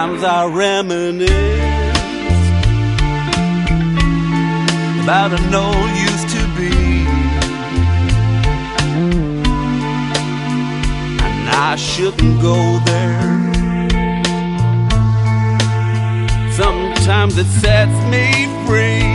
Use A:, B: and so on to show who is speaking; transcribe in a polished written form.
A: Sometimes I reminisce about an old used to be, and I shouldn't go there. Sometimes it sets me free.